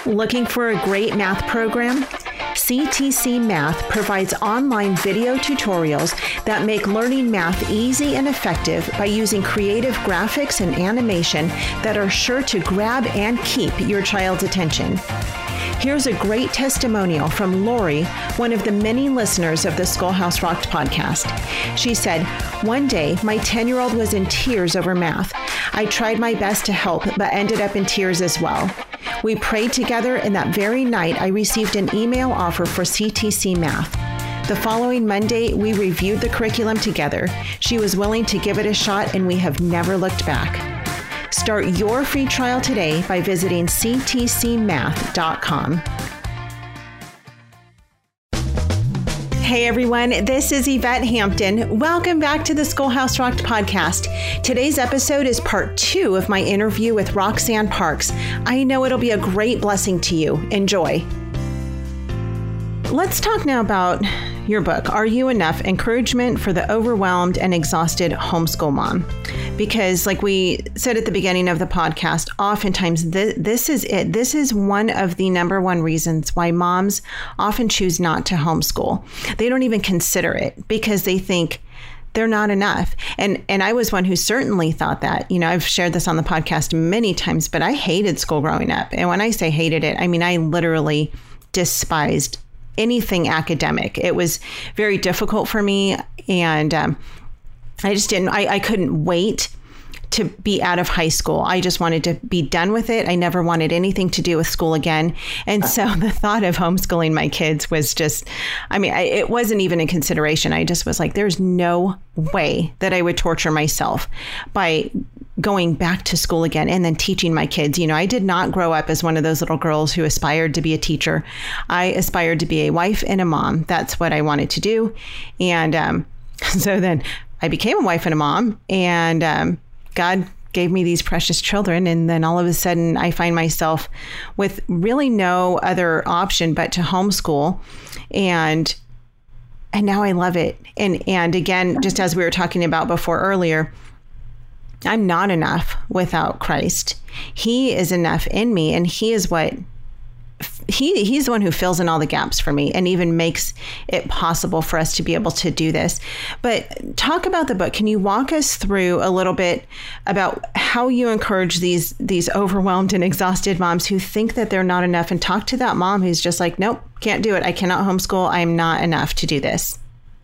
Looking for a great math program? CTC Math provides online video tutorials that make learning math easy and effective by using creative graphics and animation that are sure to grab and keep your child's attention. Here's a great testimonial from Lori, one of the many listeners of the Schoolhouse Rocked podcast. She said, "One day, my 10-year-old was in tears over math. I tried my best to help, but ended up in tears as well. We prayed together, and that very night, I received an email offer for CTC Math. The following Monday, we reviewed the curriculum together. She was willing to give it a shot, and we have never looked back." Start your free trial today by visiting ctcmath.com. Hey everyone, this is Yvette Hampton. Welcome back to the Schoolhouse Rocked podcast. Today's episode is part 2 of my interview with Roxanne Parks. I know it'll be a great blessing to you. Enjoy. Let's talk now about your book, Are You Enough? Encouragement for the Overwhelmed and Exhausted Homeschool Mom. Because like we said at the beginning of the podcast, oftentimes this is it. This is one of the number one reasons why moms often choose not to homeschool. They don't even consider it because they think they're not enough. And I was one who certainly thought that. You know, I've shared this on the podcast many times, but I hated school growing up. And when I say hated it, I mean, I literally despised anything academic. It was very difficult for me. And I just I couldn't wait to be out of high school. I just wanted to be done with it. I never wanted anything to do with school again. And so the thought of homeschooling my kids was just, it wasn't even a consideration. I just was like, there's no way that I would torture myself by going back to school again and then teaching my kids. You know, I did not grow up as one of those little girls who aspired to be a teacher. I aspired to be a wife and a mom. That's what I wanted to do. And so then I became a wife and a mom, and God gave me these precious children. And then all of a sudden I find myself with really no other option but to homeschool. And now I love it. And again, just as we were talking about before earlier, I'm not enough without Christ. He is enough in me, and he is what he's the one who fills in all the gaps for me and even makes it possible for us to be able to do this. But talk about the book. Can you walk us through a little bit about how you encourage these overwhelmed and exhausted moms who think that they're not enough, and talk to that mom who's just like, nope, can't do it. I cannot homeschool. I'm not enough to do this.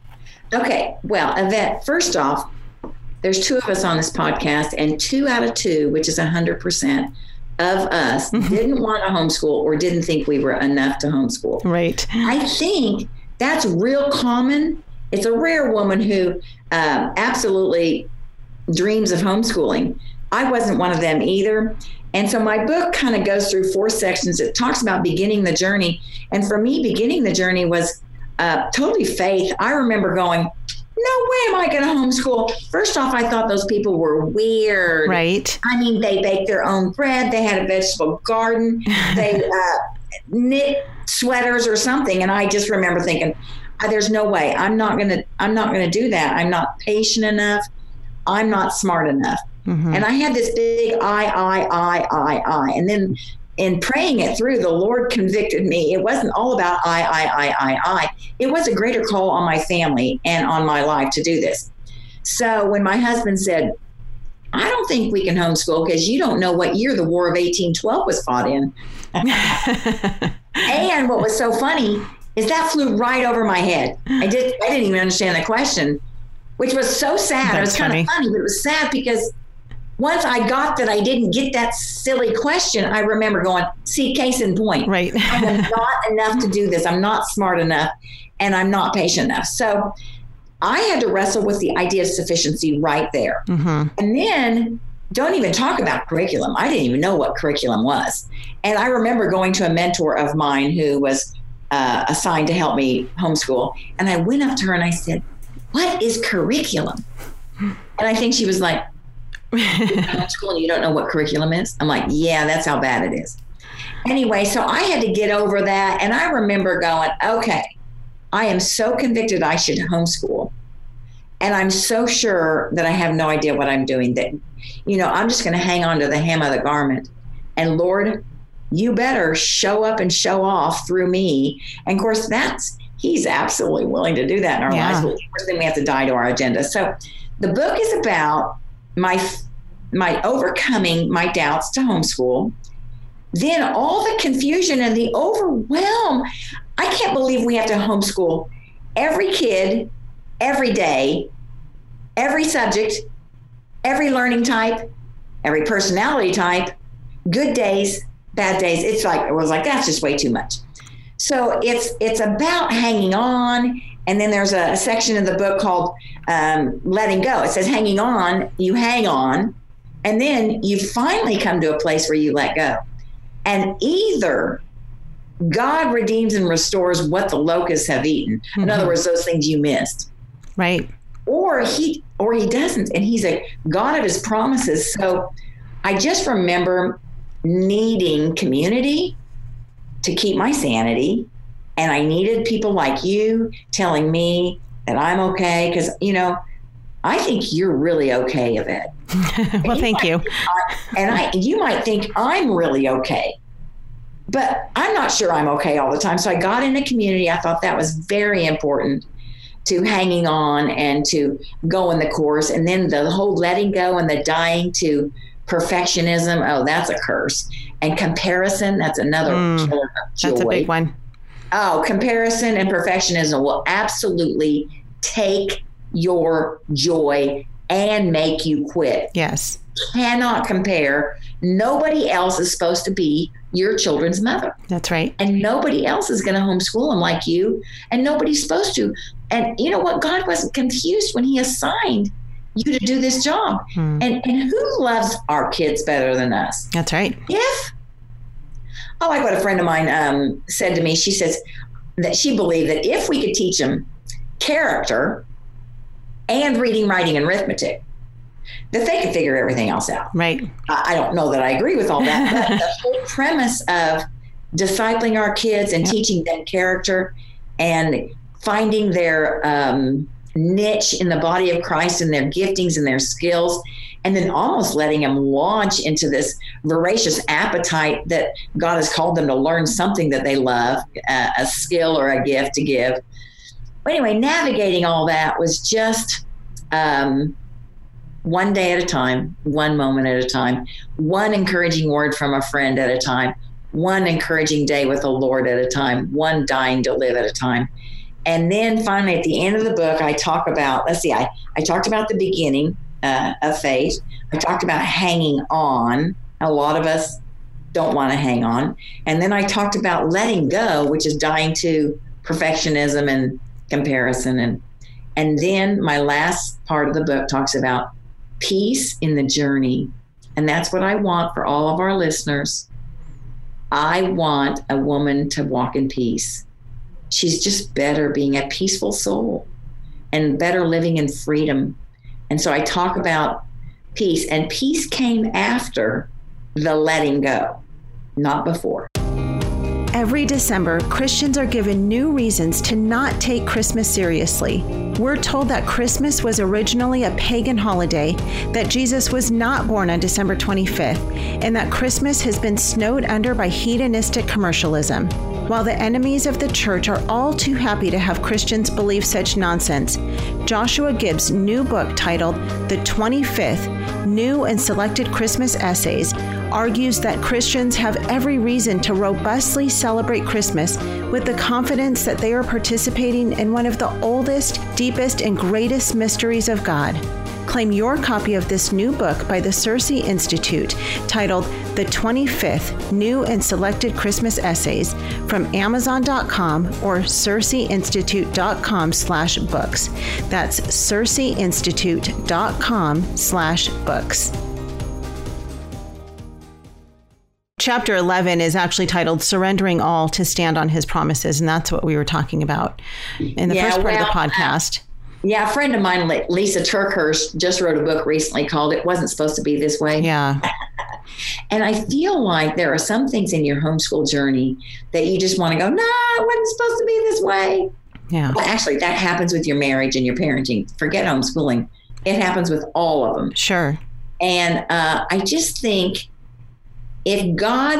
Okay. Well, Yvette, first off, there's 2 of us on this podcast, and 2 out of 2, which is 100%, of us didn't want to homeschool or didn't think we were enough to homeschool. Right. I think that's real common. It's a rare woman who absolutely dreams of homeschooling. I wasn't one of them either. And so my book kind of goes through 4 sections. It talks about beginning the journey. And for me, beginning the journey was totally faith. I remember going, no way am I going to homeschool. First off, I thought those people were weird. Right. I mean, they baked their own bread. They had a vegetable garden. They knit sweaters or something. And I just remember thinking, there's no way. I'm not going to do that. I'm not patient enough. I'm not smart enough. Mm-hmm. And I had this big I. And then in praying it through, the Lord convicted me. It wasn't all about I. It was a greater call on my family and on my life to do this. So when my husband said, I don't think we can homeschool because you don't know what year the War of 1812 was fought in. And what was so funny is that flew right over my head. I didn't even understand the question, which was so sad. It was kind of funny, but it was sad because once I got that I didn't get that silly question, I remember going, see, case in point. Right. I am not enough to do this. I'm not smart enough, and I'm not patient enough. So I had to wrestle with the idea of sufficiency right there. Mm-hmm. And then don't even talk about curriculum. I didn't even know what curriculum was. And I remember going to a mentor of mine who was assigned to help me homeschool. And I went up to her and I said, what is curriculum? And I think she was like, homeschool and you don't know what curriculum is? I'm like, yeah, that's how bad it is. Anyway, so I had to get over that. And I remember going, okay, I am so convicted I should homeschool. And I'm so sure that I have no idea what I'm doing, that, I'm just going to hang on to the hem of the garment. And Lord, you better show up and show off through me. And of course, he's absolutely willing to do that in our lives. But first thing, we have to die to our agenda. So the book is about my overcoming my doubts to homeschool, then all the confusion and the overwhelm. I can't believe we have to homeschool every kid, every day, every subject, every learning type, every personality type, good days, bad days. It was like, that's just way too much. So it's about hanging on. And then there's a section in the book called letting go. It says hanging on, you hang on, and then you finally come to a place where you let go. And either God redeems and restores what the locusts have eaten. Mm-hmm. In other words, those things you missed. Right. Or he doesn't. And he's a God of his promises. So I just remember needing community to keep my sanity. And I needed people like you telling me that I'm okay. Because, I think you're really okay, Yvette. Well, thank you. You might think I'm really okay, but I'm not sure I'm okay all the time. So I got in a community. I thought that was very important to hanging on and to go in the course. And then the whole letting go and the dying to perfectionism. Oh, that's a curse. And comparison. That's another killer of joy. That's a big one. Oh, comparison and perfectionism will absolutely take your joy and make you quit. Yes. Cannot compare. Nobody else is supposed to be your children's mother. That's right. And nobody else is going to homeschool them like you. And nobody's supposed to. And you know what? God wasn't confused when he assigned you to do this job. And who loves our kids better than us? That's right. I like what a friend of mine said to me. She says that she believed that if we could teach them character and reading, writing, and arithmetic, that they could figure everything else out. Right. I don't know that I agree with all that, but the whole premise of discipling our kids and teaching them character and finding their niche in the body of Christ and their giftings and their skills, and then almost letting them launch into this voracious appetite that God has called them to learn something that they love, a skill or a gift to give. But anyway, navigating all that was just one day at a time, one moment at a time, one encouraging word from a friend at a time, one encouraging day with the Lord at a time, one dying to live at a time. And then finally, at the end of the book, I talk about, I talked about the beginning of faith. I talked about hanging on. A lot of us don't want to hang on. And then I talked about letting go, which is dying to perfectionism and comparison. And then my last part of the book talks about peace in the journey. And that's what I want for all of our listeners. I want a woman to walk in peace. She's just better being a peaceful soul and better living in freedom. And so I talk about peace, and peace came after the letting go, not before. Every December, Christians are given new reasons to not take Christmas seriously. We're told that Christmas was originally a pagan holiday, that Jesus was not born on December 25th, and that Christmas has been snowed under by hedonistic commercialism. While the enemies of the church are all too happy to have Christians believe such nonsense, Joshua Gibbs' new book titled The 25th New and Selected Christmas Essays argues that Christians have every reason to robustly celebrate Christmas with the confidence that they are participating in one of the oldest, deepest, and greatest mysteries of God. Claim your copy of this new book by the Circe Institute titled The 25th New and Selected Christmas Essays from Amazon.com or CirceInstitute.com/books. That's CirceInstitute.com/books. Chapter 11 is actually titled Surrendering All to Stand on His Promises. And that's what we were talking about in the first part of the podcast. A friend of mine, Lisa TerKeurst, just wrote a book recently called It Wasn't Supposed to Be This Way. Yeah. And I feel like there are some things in your homeschool journey that you just want to go, no, it wasn't supposed to be this way. Yeah. Well, actually, that happens with your marriage and your parenting. Forget homeschooling. It happens with all of them. Sure. And I just think if God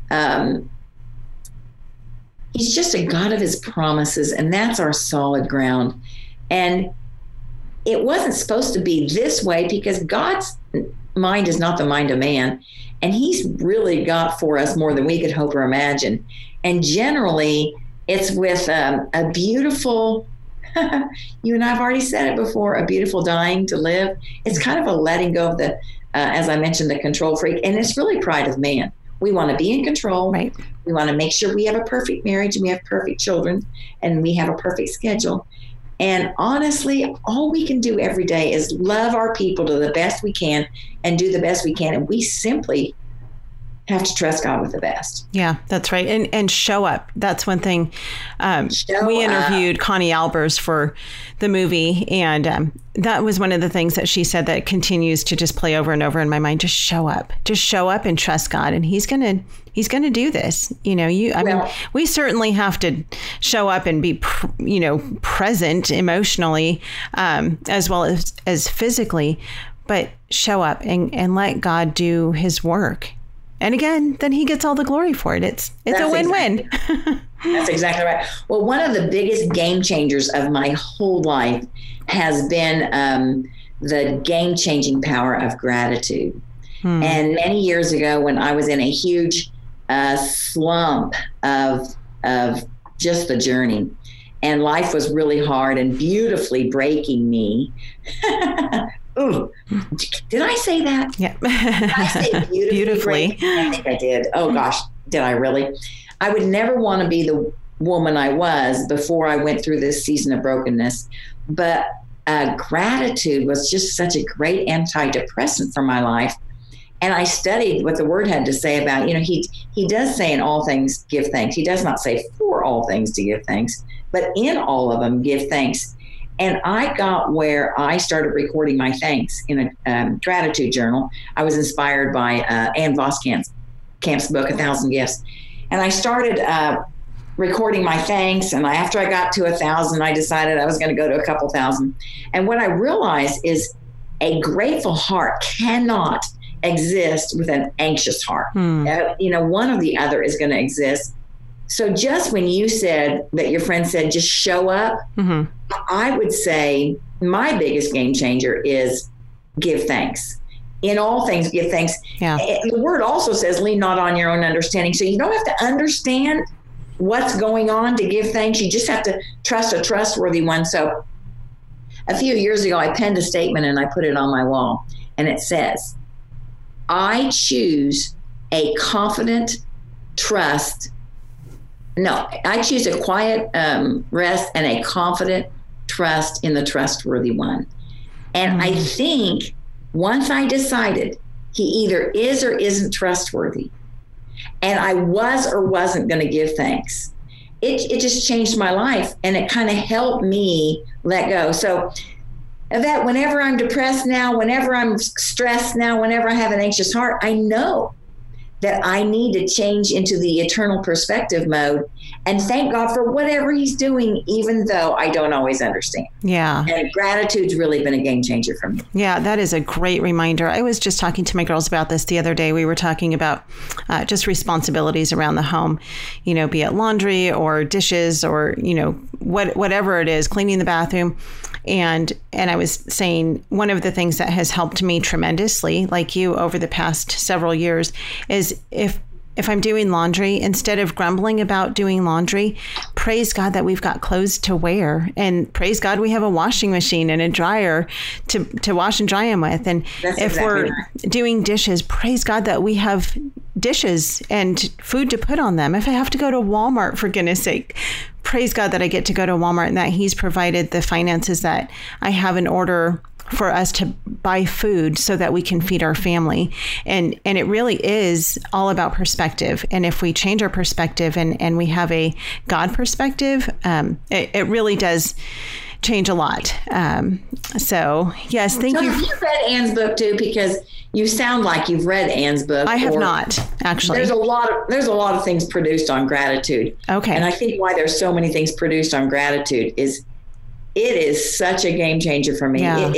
He's just a God of his promises, and that's our solid ground. And it wasn't supposed to be this way because God's mind is not the mind of man. And he's really got for us more than we could hope or imagine. And generally, it's with a beautiful, you and I have already said it before, a beautiful dying to live. It's kind of a letting go of the, as I mentioned, the control freak. And it's really pride of man. We want to be in control. Right. We want to make sure we have a perfect marriage and we have perfect children and we have a perfect schedule. And honestly, all we can do every day is love our people to the best we can and do the best we can. And we simply have to trust God with the best. Yeah, that's right. And show up. That's one thing. We interviewed Connie Albers for the movie. And that was one of the things that she said that continues to just play over and over in my mind. Just show up and trust God. And he's going to do this. I mean, we certainly have to show up and be, present emotionally, as well as physically, but show up and let God do his work. And again, then he gets all the glory for it. It's a win-win. That's exactly right. Well, one of the biggest game changers of my whole life has been the game-changing power of gratitude. And many years ago, when I was in a huge slump of just the journey, and life was really hard and beautifully breaking me. Ooh, did I say that? Yeah. Did I say beautifully? I think I did. Oh gosh, did I really? I would never want to be the woman I was before I went through this season of brokenness. But gratitude was just such a great antidepressant for my life. And I studied what the word had to say about, he does say in all things, give thanks. He does not say for all things to give thanks, but in all of them, give thanks. And I got where I started recording my thanks in a gratitude journal. I was inspired by Ann Voskamp's book, 1,000 Gifts. And I started recording my thanks. And after I got to 1,000, I decided I was going to go to a couple thousand. And what I realized is a grateful heart cannot exist with an anxious heart. One or the other is going to exist. So just when you said that your friend said, just show up, I would say my biggest game changer is give thanks. In all things, give thanks. Yeah. The word also says, lean not on your own understanding. So you don't have to understand what's going on to give thanks. You just have to trust a trustworthy one. So a few years ago, I penned a statement and I put it on my wall. And it says, I choose a confident trust. No, I choose a quiet rest and a confident trust in the trustworthy one. And I think once I decided he either is or isn't trustworthy, and I was or wasn't going to give thanks, it just changed my life, and it kind of helped me let go. So that whenever I'm depressed now, whenever I'm stressed now, whenever I have an anxious heart, I know that I need to change into the eternal perspective mode and thank God for whatever he's doing, even though I don't always understand. Yeah. And gratitude's really been a game changer for me. Yeah, that is a great reminder. I was just talking to my girls about this the other day. We were talking about just responsibilities around the home, be it laundry or dishes or, whatever it is, cleaning the bathroom. And I was saying one of the things that has helped me tremendously, like you, over the past several years, is if I'm doing laundry, instead of grumbling about doing laundry, praise God that we've got clothes to wear, and praise God we have a washing machine and a dryer to wash and dry them with. And if we're doing dishes, praise God that we have dishes and food to put on them. If I have to go to Walmart, for goodness sake, praise God that I get to go to Walmart and that he's provided the finances that I have in order for us to buy food so that we can feed our family. And it really is all about perspective. And if we change our perspective and we have a God perspective, it really does change a lot. So yes, thank you. Have you read Ann's book too? Because you sound like you've read Ann's book. I have not, actually. There's a lot of things produced on gratitude. Okay. And I think why there's so many things produced on gratitude is it is such a game changer for me. Yeah.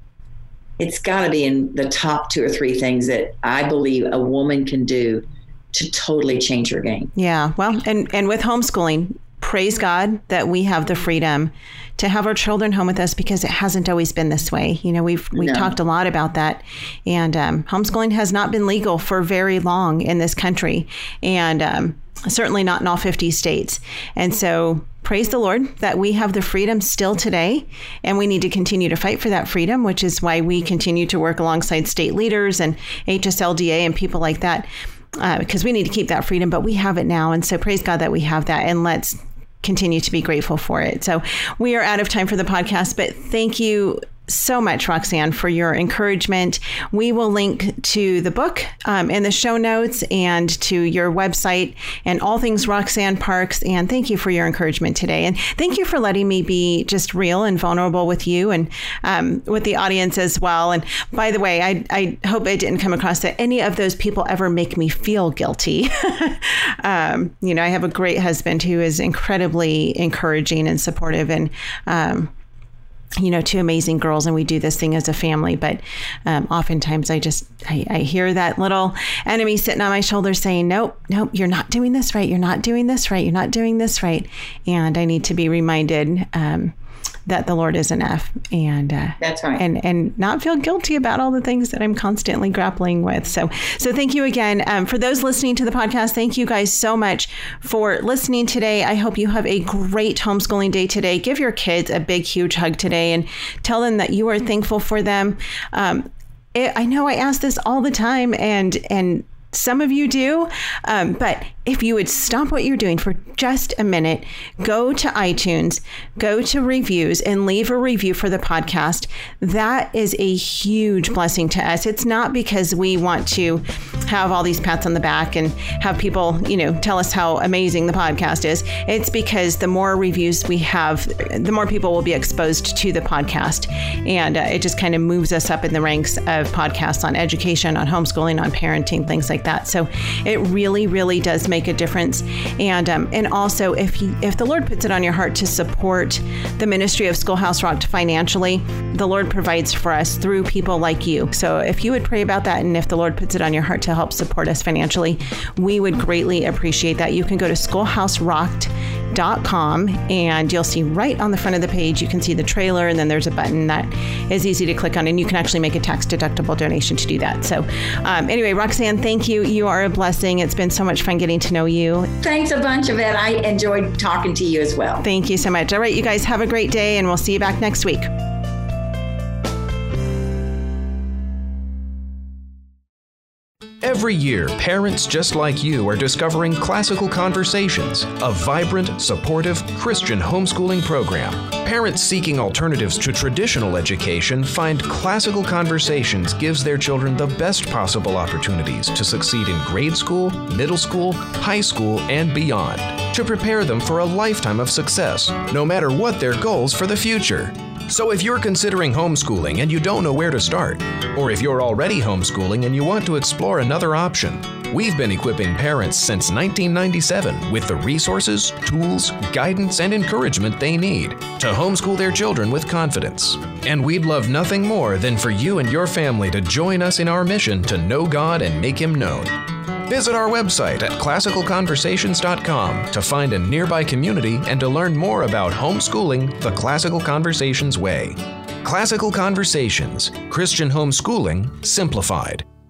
It's got to be in the top 2 or 3 things that I believe a woman can do to totally change your game. Yeah. Well, and with homeschooling, praise God that we have the freedom to have our children home with us, because it hasn't always been this way. You know, we've talked a lot about that, and homeschooling has not been legal for very long in this country, and certainly not in all 50 states. And so praise the Lord that we have the freedom still today, and we need to continue to fight for that freedom, which is why we continue to work alongside state leaders and HSLDA and people like that, because we need to keep that freedom, but we have it now. And so praise God that we have that, and let's continue to be grateful for it. So we are out of time for the podcast, but thank you so much, Roxanne, for your encouragement. We will link to the book in the show notes and to your website and all things Roxanne Parks. And thank you for your encouragement today. And thank you for letting me be just real and vulnerable with you and with the audience as well. And by the way, I hope it didn't come across that any of those people ever make me feel guilty. You know, I have a great husband who is incredibly encouraging and supportive, and you know, two amazing girls, and we do this thing as a family. But oftentimes I hear that little enemy sitting on my shoulder saying, nope, you're not doing this right. You're not doing this right. You're not doing this right. And I need to be reminded that the Lord is enough, and that's right. And not feel guilty about all the things that I'm constantly grappling with. So thank you again. For those listening to the podcast, thank you guys so much for listening today. I hope you have a great homeschooling day today. Give your kids a big, huge hug today and tell them that you are thankful for them. I know I ask this all the time, and some of you do, but if you would stop what you're doing for just a minute, go to iTunes, go to reviews, and leave a review for the podcast. That is a huge blessing to us. It's not because we want to have all these pats on the back and have people, you know, tell us how amazing the podcast is. It's because the more reviews we have, the more people will be exposed to the podcast. And it just kind of moves us up in the ranks of podcasts on education, on homeschooling, on parenting, things like that. So it really, really does make a difference. And also, if the Lord puts it on your heart to support the ministry of Schoolhouse Rocked financially, the Lord provides for us through people like you. So if you would pray about that, and if the Lord puts it on your heart to help support us financially, we would greatly appreciate that. You can go to schoolhouserocked.com, and you'll see right on the front of the page, you can see the trailer, and then there's a button that is easy to click on, and you can actually make a tax-deductible donation to do that. So anyway, Roxanne, thank you. You are a blessing. It's been so much fun getting to know you. Thanks a bunch, Yvette. I enjoyed talking to you as well. Thank you so much. All right, you guys have a great day, and we'll see you back next week. Every year, parents just like you are discovering Classical Conversations, a vibrant, supportive Christian homeschooling program. Parents seeking alternatives to traditional education find Classical Conversations gives their children the best possible opportunities to succeed in grade school, middle school, high school, and beyond, to prepare them for a lifetime of success, no matter what their goals for the future. So if you're considering homeschooling and you don't know where to start, or if you're already homeschooling and you want to explore another option, we've been equipping parents since 1997 with the resources, tools, guidance, and encouragement they need to homeschool their children with confidence. And we'd love nothing more than for you and your family to join us in our mission to know God and make Him known. Visit our website at classicalconversations.com to find a nearby community and to learn more about homeschooling the Classical Conversations way. Classical Conversations, Christian homeschooling simplified.